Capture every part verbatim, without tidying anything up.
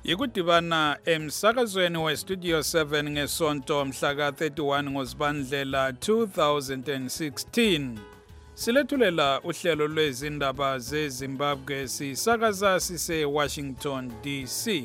Ikudibana emsakazweni we-Studio seven ngesonto mhla ka thirty-one ngoZibandlela two thousand sixteen. Silethulela uhlelo lwezindaba zeZimbabwe sisakaza sise Washington D C.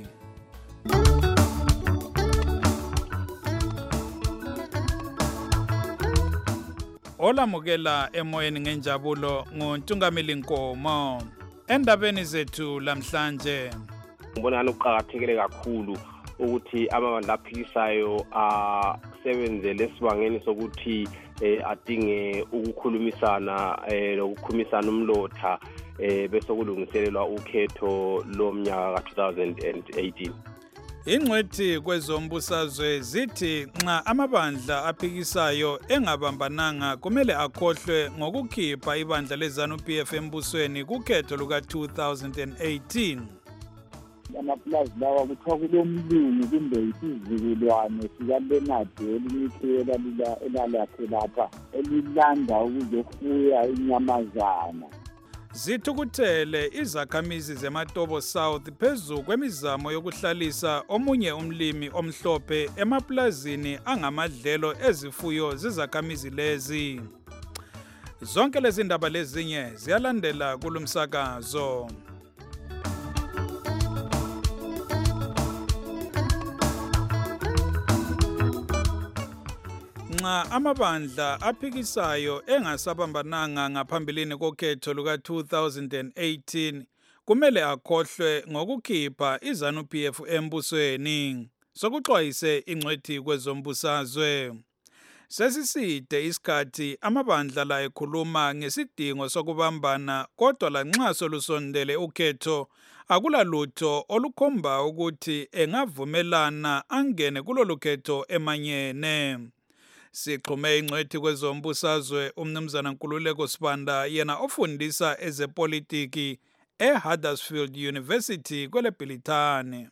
Olamukela emoyeni ngenjabulo nguNtungamili Nkomo. Endabeni zethu lamhlanje ngibona ukuqhakathekile kakhulu ukuthi amabandla aphikisayo asebenze lesibangeni sokuthi adinge ukukhulumisana lokukhulumisana umlotha bese kulungiselelwa ukhetho lomnyaka ka two thousand eighteen. Ingcwethi kwezombusazwe zithi nxa amabandla aphikisayo engabambananga kumele akhohlwe ngokukhipha ibandla leZANU-P F embusweni kukhetho luka two thousand eighteen. Amaplazi lawa kuthiwa kulomlungu kumbe isizukulwane sikaLeonard elimithiyela elalakhe lapha elilanda ukuzofuya inyamazana. Zithukuthele izakhamizi zeMatobo South phezu kwemizamo yokuhlalisa omunye umlimi omhlophe emaplazini angamadlelo ezifuyo zezakhamizi lezi. Zonke lezi ndaba lezinye ziyalandela kulumsakazo. Nxa amabandla aphikisayo engasabambananga ngaphambilini kokhetho luka two thousand eighteen kumele akhohlwe ngokukhipha iZANU-P F embusweni. Sokuxwayise ingcwethi kwezombusazwe. Sesiside isikhathi amabandla la ekhuluma ngesidingo sokubambana kodwa lanxa solusondele ukhetho akulalutho olukhomba ukuthi engavumelana angene kulolu khetho emanyene. Sixhume ingcwethi kwezombusazwe umnumzana Nkululeko Sibanda yena ofundisa ezepolitiki eHuddersfield University kwele Bhilithane.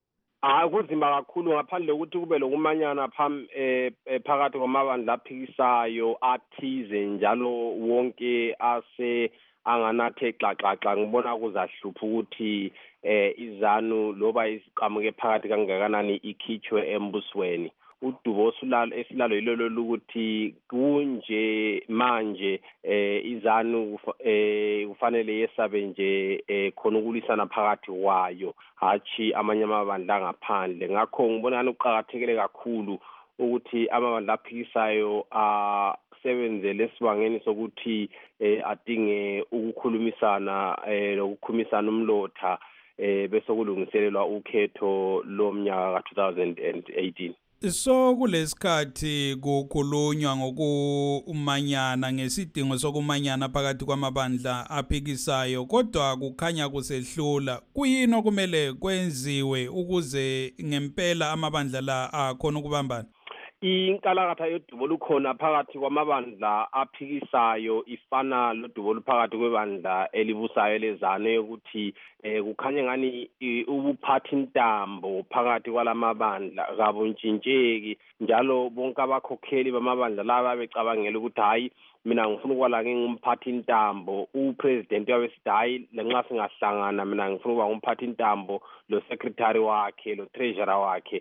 Ah kunzima kakhulu ngaphandle ukuthi kube lokumanyana pham phakathi kwamabandla aphikisayo athize njalo wonke ase anganathe xaxaxa ngibona kuzahlupha ukuthi eh iZANU loba isiqhamuke phakathi kangakanani ikhitshwe embusweni. Udubo sulalo esilalo yilolo lokuthi kunje manje eh iZANU eh kufanele yesabe nje eh khona ukulisana phakathi kwayo hathi amanye amabandla ngaphandle. Ngakho ngibona ukuqhakathekile kakhulu ukuthi amabandla aphikisayo asebenze lesibangeni sokuthi adinge ukukhulumisana lokukhulumisana umlotha bese kulungiselelwa ukhetho lomnyaka ka two thousand eighteen. So kulesikhathi kukhulunywa ngokumanyana ngesidingo sokumanyana phakathi kwamabandla aphikisayo kodwa kukhanya kusehlula. Kuyini okumele kwenziwe ukuze ngempela amabandla la akhona ukubambana? Inkalakatha yodubo lukhona phakathi kwamabandla aphikisayo ifana lodubo luphakathi kwebandla elibusayo leZANU ukuthi kukhanye ngani ubuphathi intambo phakathi kwalamabandla kabontshintsheki njalo bonke abakhokheli bamabandla laba becabangela ukuthi hayi mina ngifuna ukwala ngingumphathi intambo upresident wabesithi hayi lenxa singahlangana mina ngifuna ukuba ngumphathi intambo lo secretary wakhe lo treasurer wakhe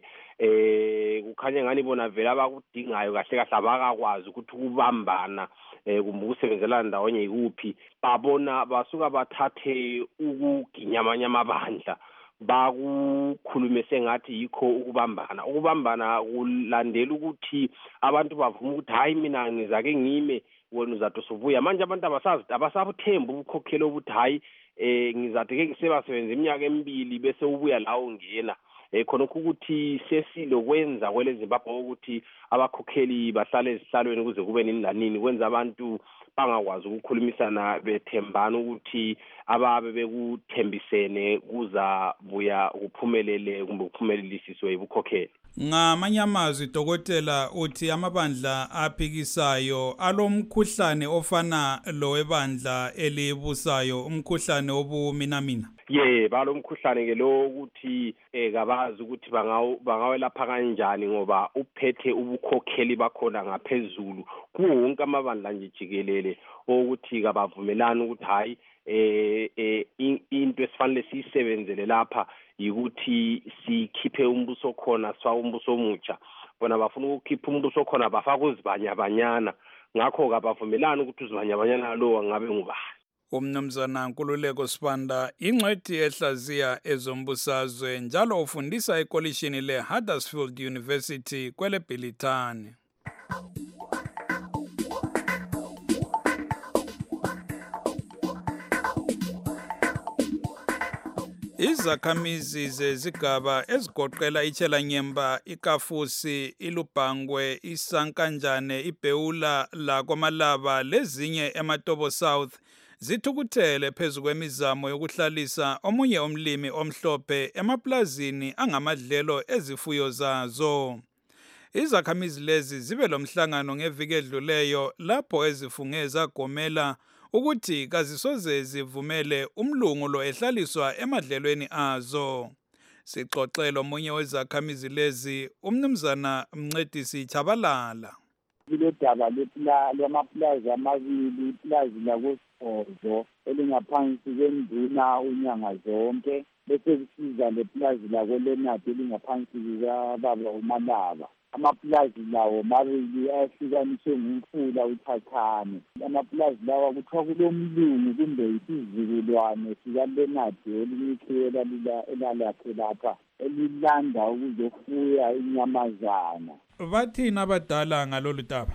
eh kukhanya ngani bona vela abakudingayo kahle kahle abakakwazi ukuthi ukubambana eh kumbe ukusebenzelana ndawonye ikuphi babona basuka bathathe ukuginyamanya amabandla bakukhulume sengathi yikho ukubambana. Ukubambana kulandela ukuthi abantu bavuma ukuthi hayi mina ngizake ngime wena uzathi usuvuya manje abantu abasazi abasabuthemba ubukhokheli ukuthi hayi eh ngizathi ke ngisebasebenza iminyaka emibili bese ubuya la ungena eh khona ukuthi sesilokwenza kwele Zimbabwe ukuthi abakhokheli bahlale ezihlalweni kuze kube nini lanini kwenza abantu bangakwazi ukukhulumisana bethembana ukuthi ababe bekuthembisene kuza buya ukuphumelele kumbe ukuphumelelisiswe ibukhokheli. Ngamanye amazwi dokotela uthi amabandla aphikisayo alomkhuhlane ofana lo webandla elibusayo umkhuhlane obuminamina. Ye balomkhuhlane ke lo ukuthi ekabazi ukuthi bangawelapha kanjani ngoba uphethe ubukhokheli bakhona ngaphezulu kuwonke amabandla nje jikelele ejwayelekile ukuthi kabavumelani ukuthi hayi eh into esifanele siyisebenzele lapha yikuthi sikhiphe umbuso khona swa umbuso omutsha bona bafuna ukukhipha umbuso khona bafaka uzibanyabanyana ngakho kabavumelani ukuthi uzibanyabanyana lo ngabe ngubani. Umnumzana Nkululeko Sibanda ingcwethi ehlaziya ezombusazwe njalo ufundisa ekolishini le-Huddersfield University kwele Bhilithani. Izakhamizi zezigaba ezigoqela iChelanyemba, iKafusi, iLubhangwe, iSankanjane, iBhewula laKwamalaba lezinye eMatobo South zithukuthele phezu kwemizamo yokuhlalisa omunye umlimi omhlophe emaplazini angamadlelo ezifuyo zazo. Izakhamizi lezi zibe lomhlangano ngeviki edluleyo lapho ezifunge zagomela ukuthi kazisoze zivumele umlungu lo ehlaliswa emadlelweni azo. Sixoxelo omunye wezakhamizi lezi umnumzana Mncedisi Chabalala. Kulodaba lwamaplazi amabili, iplazi lakoSibhozo elingaphansi kwenduna unyanga zonke bese kusiza leplazi lakoLenadi elingaphansi kukababa uMalaba. Amaplazi lawo mabili ahlukaniswe ngumfula uThathane. Amaplazi lawa kuthiwa kulomlungu kumbe isizukulwane sikaLenadi elinikela elalakhe lapha elilanda ukuzofuya inyamazana. Bathini abadala ngalolu daba?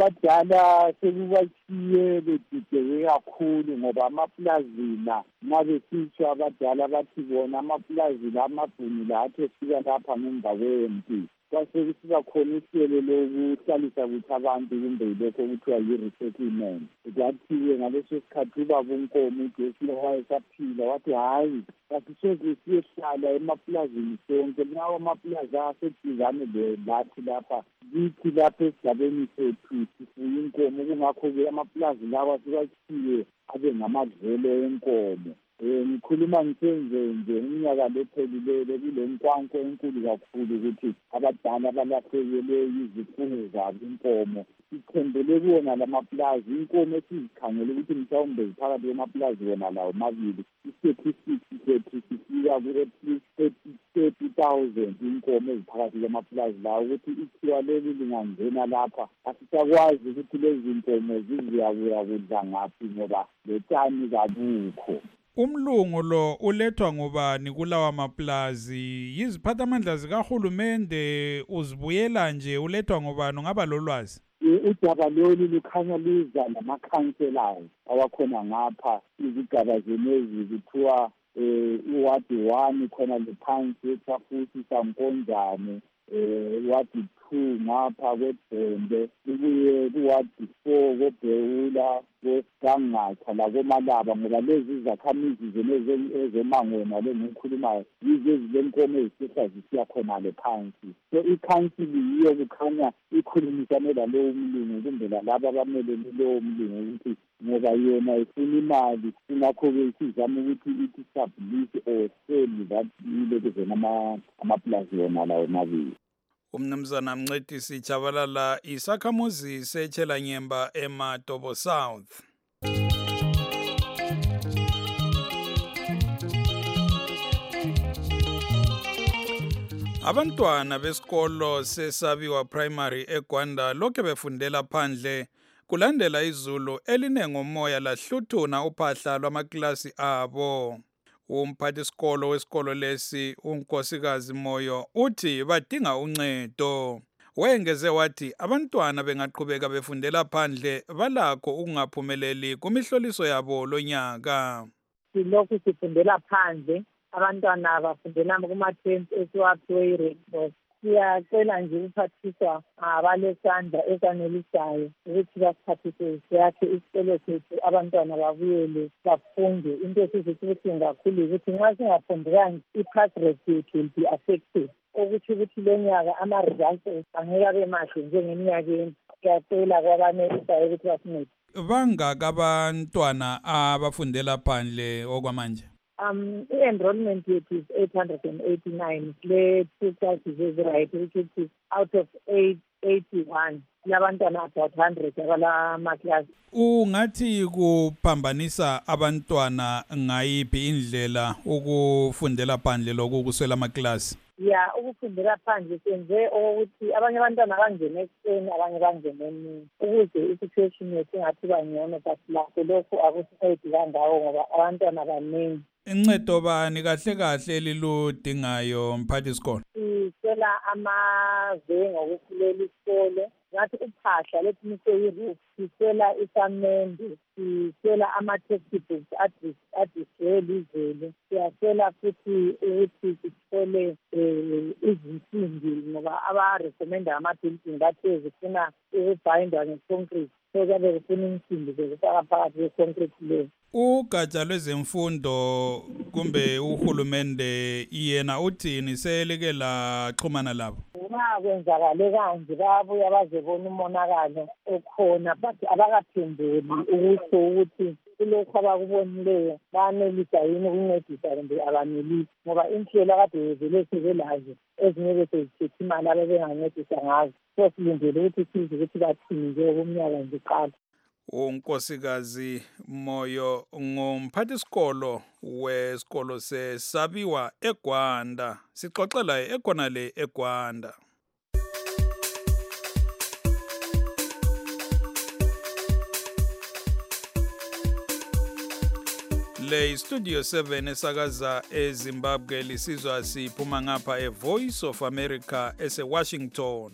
Abadala sekubachiye bedideke kakhulu ngoba amaplazi la ngabe sitsho abadala bathi bona amaplazi la amabhuni la athi fika lapha ngemva kwempi kwase kusiba khona ihlelo lokuhlalisa kuthi abantu kumbe lokho kuthiwa yi-resettlement. Kwathi-ke ngaleso sikhathi ubaba uNkomo uJosi wayesaphila wathi hayi asisoze siyehlala emaplazini sonke lawo amaplazi aseduzane lathi lapha kithi lapha esigabeni sethu sifuye inkomo kungakho-ke amaplazi lawa sibachiye abe ngamadlelo enkomo. Ngikhuluma ngisenze nje iminyaka lephelile kule nkwanko enkulu kakhulu ukuthi abadala balahlekelwe izifuyo zabo inkomo. Sithembele kuwona lamaplazi inkomo esizikhangele ukuthi mhlawumbe ziphakathi kwamaplazi wona lawo mabili i-statistics sethu sifika ku-at least thirty thousand inkomo eziphakathi kwamaplazi lawo ukuthi ithiwa leli lingangena lapha asisakwazi ukuthi lezi nkomo ziziyakuya kudla ngaphi ngoba lotshani kabukho. Umlungu lo ulethwa ngubani kulawa maplazi? Yiziphathamandla zikahulumende uzibuyela nje ulethwa ngubani ngaba lolwazi? Udaba lolu lukhanya liza namakhanselayo awakhona ngapha izigaba zenezi kuthiwa uwadi one khona lephansi eThafusi Sankonjane wadi two ngapha kweDembe kubuye kuwadi four koBhewula kweGangatha lakoMalaba ngoba lezi zakhamizi zenezi ezemangweni lengikhulumayo yizo ezilenkomo ezisehla zisiya khona le phansi. So ikhansili yiyo kukhanya ikhulumisane lalowo mlungu kumbe lalabo abamelele lowo mlungu ukuthi ngoba yona ifuna imali ingakho-ke isizama ukuthi ithi establish or sell that ilekuzena amaplazi wona lawo mabili. Umnumzana Mncedisi Chabalala isakhamuzi seChelanyemba eMatobo South. Abantwana besikolo seSabiwa Primary eGwanda lokho befundela phandle kulandela izulu elinengomoya lahluthuna uphahla lwamaklasi abo. Umphathisikolo wesikolo lesi uNkosikazi Moyo uthi badinga uncedo. Wengeze wathi abantwana bengaqhubeka befundela phandle balakho ukungaphumeleli kumihloliso yabo lonyaka. Silokhu sifundela phandle abantwana bafundela kuma-camp esiwaphiwe i-Red Cross. Siyacela nje ukuphathiswa abalesandla esanelisayo ukuthi basiphathise siyakhe isikolo sethu abantwana babuyele bafunde. Into esizithi ukuthi kakhulu ukuthi nxa singafundekanga i-pass rate yethu will be affected. Okuthi ukuthi lo nyaka ama-results angeke abe mahle njengeminyakeni. Siyacela kwabanelisayo ukuthi basincede. Bangaka abantwana abafundela phandle okwamanje? Um, enrollment rate is eight hundred eighty-nine. Le two classes is right, which is out of eight eighty-one. Labantwana about one hundred abala maklasi. Ungathi kuphambanisa abantwana ngayiphi indlela ukufundela phandle lokuswela amaklasi? Ya, ukufundela phandle senze ukuthi abanye abantwana bangene ekuseni, abanye bangene emini ukuze i-situation yethu ingathi bangcono, but lakho lokho akusayidi kangawo ngoba abantwana baningi. Incedo bani kahle kahle eliludingayo mphathi isikolo? Sicela amave ngokufulela isikole, ngathi uphahla lethi niseyi-roof, sicela isamende, sicela ama-textbooks adiswele izulu, siyacela futhi ukuthi sithole um izinsimbi ngoba abarekomenda ama-building bathe zifuna ukubhayindwa nge-concrete, so kuyabe kufuna insimbi zokufaka phakathi kwe-concrete leyo. Ugatsha lwezemfundo kumbe uhulumende yena uthini selike laxhumana labo? Uma kwenzakale kanje bayabuya bazebona umonakalo okhona, but abakaphenduli ukusho ukuthi kulokhu abakubonileyo banelisa yini ukuncedisa kumbe abanelisi, ngoba inhlelo akade vele sebelazo ezingeke sezithethe imali abebengancedisa ngazo. So silindele ukuthi size ukuthi bathini njengomnyaka nje uqala. uNkosikazi Moyo ngumphathi isikolo wesikolo seSabiwa eGwanda. Sixoxela ekhona le eGwanda. Le Studio seven esakaza eZimbabwe lisizwa siphuma ngapha eVoice of America eseWashington.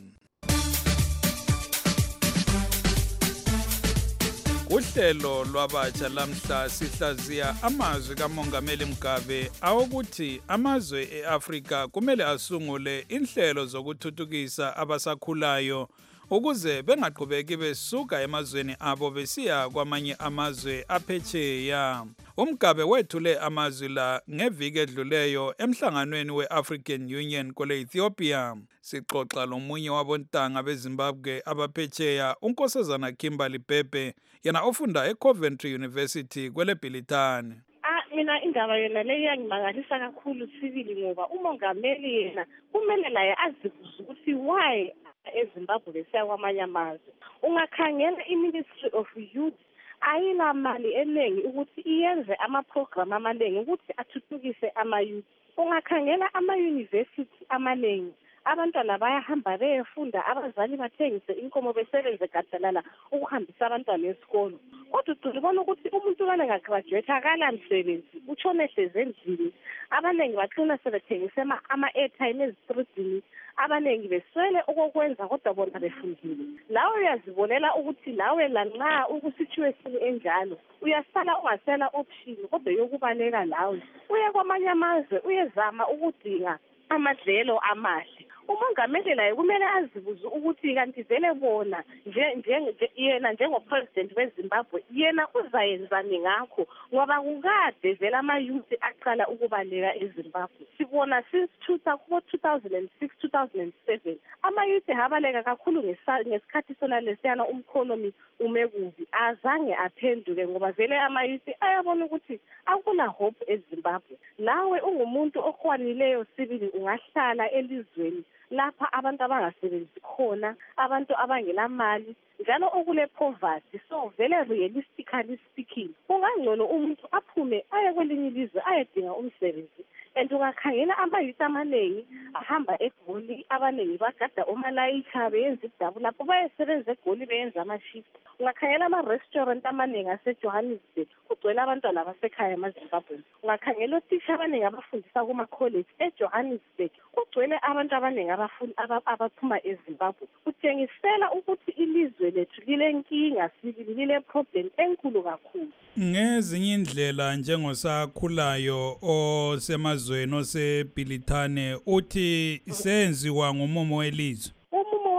Uhlelo lwabatsha lamhla sihlaziya amazwi kaMongameli Mugabe awukuthi amazwe eAfrika kumele asungule inhlelo zokuthuthukisa abasakhulayo ukuze bengaqhubeki besuka emazweni abo besiya kwamanye amazwe aphetsheya. uMugabe wethule amazwi la ngeviki edluleyo emhlanganweni we-African Union kule Ethiopia. Sixoxa lomunye wabontanga beZimbabwe abaphetsheya uNkosazana Kimberly Bhebhe yena ofunda eCoventry University kwele Bhilitane. Ah, mina indaba yona le iyangimangalisa kakhulu sibili ngoba umongameli yena kumele naye azibuze ukuthi why eZimbabwe besiya kwamanye amazwe. Ungakhangela iMinistry of Youth ayila mali eningi ukuthi iyenze ama-program amaningi ukuthi athuthukise ama-youth. Ungakhangela ama-university amaningi, abantwana bayahamba beyefunda, abazali bathengise inkomo besebenze gadalala ukuhambisa abantwana esikolo. Kodwa ugcina ubona ukuthi umuntu kane ngagraduate akala msebenzi, utshone hlezi endlini. Abaningi baqina sebethengise ama-airtime ezitridini, abaningi beswele okokwenza kodwa bona befundile. Lawe uyazibonela ukuthi lawe lanxa ukusituation enjalo uyasala ungasela option kodwa yokubaleka lawe uye kwamanye amazwe uyezama ukudinga amadlelo amahle. Umongameli naye kumele azibuze ukuthi kanti vele bona nje nje yena njengopresident weZimbabwe yena uzayenzani ngakho ngoba kukade vele ama-youth aqala ukubaleka eZimbabwe. Sibona since two thousand six two thousand seven ama-youth abaleka kakhulu ngesikhathi sona lesiyana umkhonomi umekubi azange aphenduke ngoba vele ama-youth ayabona ukuthi akuna hope eZimbabwe. Nawe ungumuntu okwanileyo sibili ungahlala elizweni lapha abantu abangasebenzi khona, abantu abangelamali njalo okule poverty. So vele realistically speaking kungangcono umuntu aphume aye kwelinye ilizwe ayedinga umsebenzi. And ungakhangela ama-youth amaningi ahamba eGoli, abaningi bagada omalayitha beyenza idabu lapho bayesebenza eGoli beyenza ama-shift. Ungakhangela ama-restaurant amaningi aseJohannesburg kugcwele abantwana abasekhaya emaZimbabwe. Ungakhangela othisha abaningi abafundisa kuma-college eJohannesburg kugcwele abantu abaningi abaphuma eZimbabwe. Kutshengisela ukuthi ilizwe lethu lile nkinga sibili, lile problem enkulu kakhulu. Ngezinye indlela njengosakhulayo osemazweni oseBhilitane uthi senziwa ngumumo welizwe. Umumo welizwe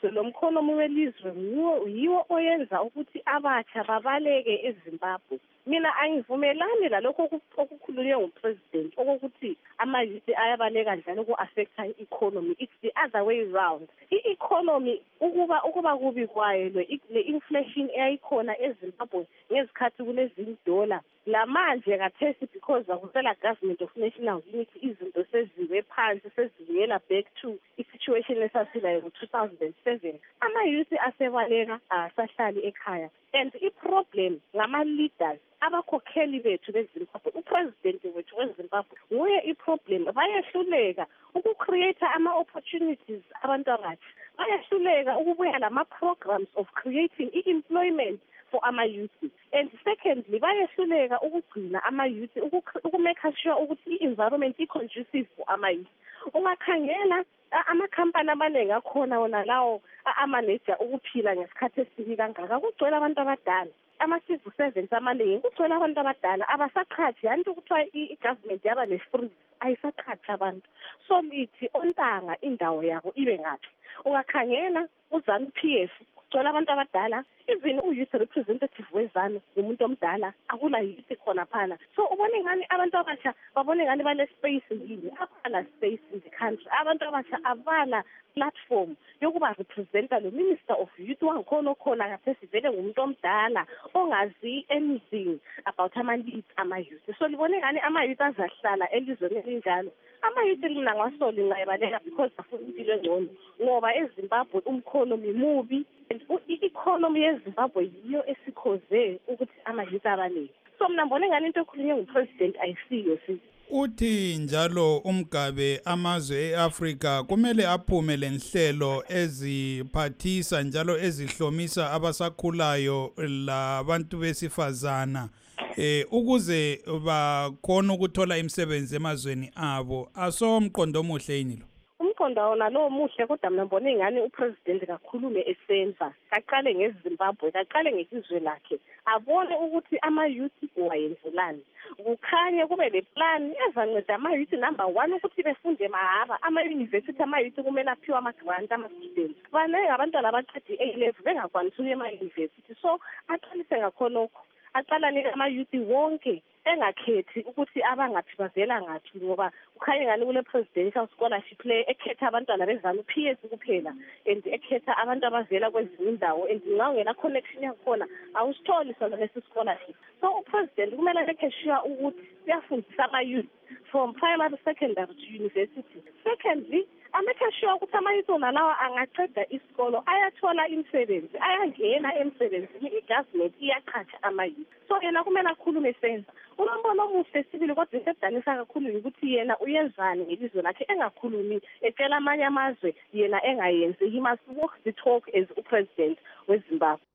welizwe lomkhonomi welizwe yiwo yiwo oyenza ukuthi abatsha babaleke eZimbabwe. Mina angivumelani lalokho okukhulunywe ngupresident okokuthi ama-youth ayabaleka njalo ku-affecta i-economy. It's the other way round. I-economy ukuba ukuba kubi kwayo le-inflation eyayikhona eZimbabwe ngezikhathi kunezinye dola lamanje kathesi because akusela government of national unity izinto seziwe phansi sezibuyela back to i-situation esasilayo ngo-two thousand seven. Ama-youth asebaleka asahlali ekhaya and i-problem ngama-leaders abakhokheli bethu beZimbabwe. Upresident wethu weZimbabwe nguye i-problem. Bayehluleka ukucreate ama-opportunities abantu abatsha. Bayehluleka ukubuya lama-programs of creating i-employment for ama-youth. And secondly, bayehluleka ukugcina ama-youth, ukumeka sure ukuthi i-environment i-conducive for ama-youth. Ungakhangela amakhampani amaningi akhona wona lawo amaneja ukuphila ngesikhathi esibi kangaka kugcwele abantu abadala. Ama-civil servants amaningi kugcwele abantu abadala abasaqhathi yanti ukuthiwa i-government yaba ne-free ayisaqhathi abantu. So lithi ontanga indawo yabo ibe ngaphi. Ungakhangela uZANU P F kugcwele abantu abadala, even u-youth representative weZANU umuntu omdala akula youth khona phana. So ubone ngani abantu abasha babone ngani bale space yini abala space in the country. Abantu abasha abala platform yokuba representa lo minister of youth wangikhona okhona kathesi vele ngumuntu omdala ongazi anything about ama-leads ama-youth. So libone ngani ama-youth azahlala elizweni elinjalo. Ama-youth lina ngasoli ngayibaleka because afuna impilo engcono ngoba eZimbabwe umkhonomi mubi and i-economy yeZimbabwe yiyo esikhoze ukuthi ama-youth abaningi. So mina mbone ngani into ekhulunywe ngupresident ayisiyo sisi. Uthi njalo umgabe amazwe eAfrika kumele aphume lenhlelo eziphathisa njalo ezihlomisa abasakhulayo labantu besifazana eh ukuze bakhona ukuthola imisebenzi emazweni abo. Asomqondo omuhle yini lo? Umqondo wona lo muhle kodwa mina mbone ingani upresident kakhulume esenza. Kaqale ngeZimbabwe, kaqale ngekizwe lakhe. Abone ukuthi ama-youth wayenzelani. Kukhanye kube le plan ezanceda ama-youth number one ukuthi befunde mahaba. Ama-university ama-youth kumele aphiwe ama-grant ama-students. Banenge abantwana abaqede i-A level bengakwanisi ukuya ema-university. So aqalise ngakhonokho. Aqala nika ama-youth wonke engakhethi ukuthi abangaphi bavela ngaphi ngoba ukhanye ngani kule presidential scholarship le ekhetha abantwana beZANU P F kuphela and ekhetha abantu abavela kwezinye indawo and nxa ungena connection yakhona awusitholi sona lesi scholarship. So upresident kumele make sure ukuthi uyafundisa ama-youth from primary, secondary to university. Secondly, amake sure ukuthi ama-youth nalawa angaqeda isikolo ayathola imisebenzi ayangena emsebenzini i-government iyaqhatsha ama-youth. So yena kumele akhulume esenza. Unombono omuhle sibili kodwa esedanisa kakhulu ukuthi yena uyenzani ngelizwe lakhe engakhulumi ecela amanye amazwe yena engayenzi. He must walk the talk as upresident weZimbabwe.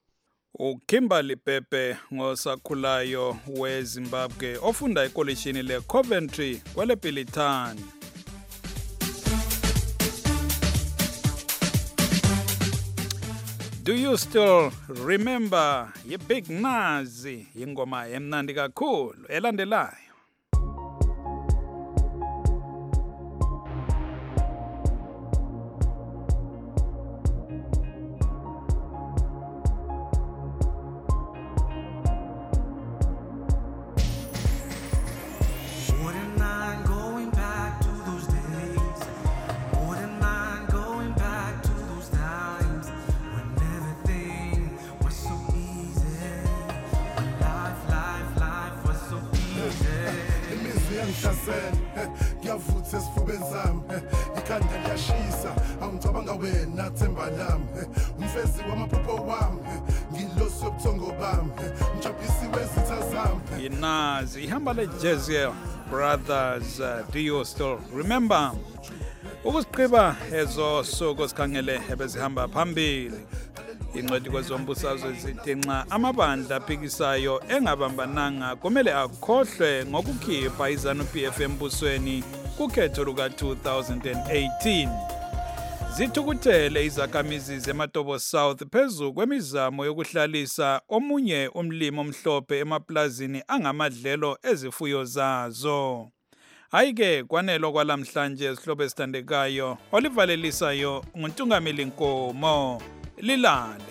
uKimberly Pepe ngosakhulayo weZimbabwe ofunda ekolishini leCoventry kwele Bilitani. Do you still remember ye Big Nazi ingoma emnandi kakhulu elandelayo? ngiyavutha esifubeni zami ikhanda liyashisa angicabanga wena themba lami umfezi wamaphupho wami ngilosi yobuthongo bami mjabisi wezitha zami. Inazi ihamba le Jeziel Brothers. uh, Do you still remember? Ukusiqiba ezo soko sikhangele ebezihamba phambili incwadi kwezombusazwe zithi nxa amabandla aphikisayo engabambananga kumele akhohlwe ngokukhipha iZANU P F embusweni kukhetho luka two thousand eighteen. Zithukuthele izakhamizi zeMatobo South phezu kwemizamo yokuhlalisa omunye umlimi omhlophe emaplazini angamadlelo ezifuyo zazo. Hayi-ke kwanelo kwalamhlanje isihlobo esithandekayo olivalelisayo nguNtungameli Nkomo. Lilale.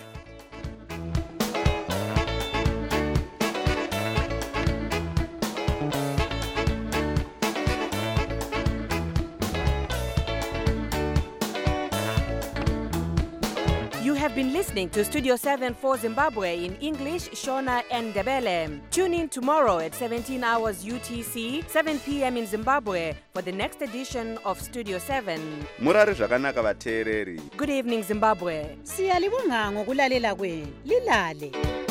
You have been listening to Studio seven for Zimbabwe in English, Shona and Ndebele. Tune in tomorrow at seventeen hours U T C, seven p.m. in Zimbabwe for the next edition of Studio seven. Murari zvakanaka vateereri. Good evening, Zimbabwe. Siyalibonga ngokulalela kwenu. Lilale.